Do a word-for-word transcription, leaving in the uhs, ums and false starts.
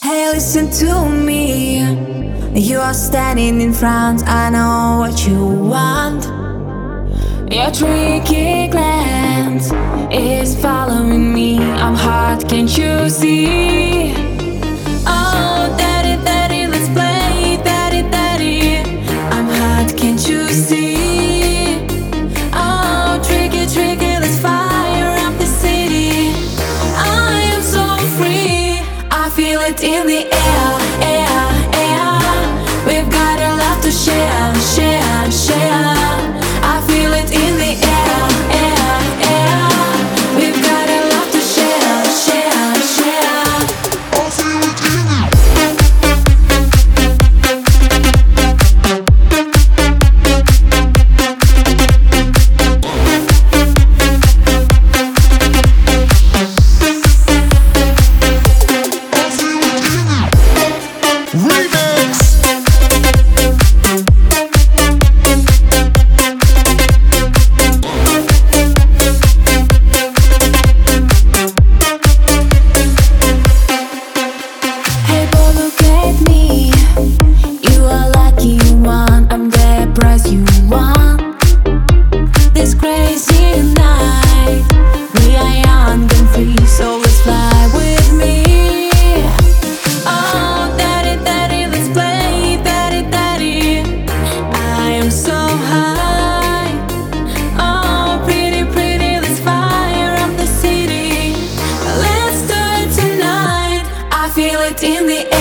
Hey, listen to me. You are standing in front, I know what you want. Your tricky glance is following me. I'm hot, can't you see? Oh, daddy, daddy, let's play, daddy, daddy. I'm hot, can't you see? Oh, tricky, tricky, let's fire up the city. I am so free, I feel it in the air, air, air. We've got a lot to share, share, share. I feel it in the air, air, air. We've got a lot to share, share, share. I feel it in you want. This crazy night, we are young and free, so let's fly with me. Oh, daddy, daddy, let's play, daddy, daddy. I am so high. Oh, pretty, pretty, let's fire up the city. Let's do it tonight. I feel it in the air.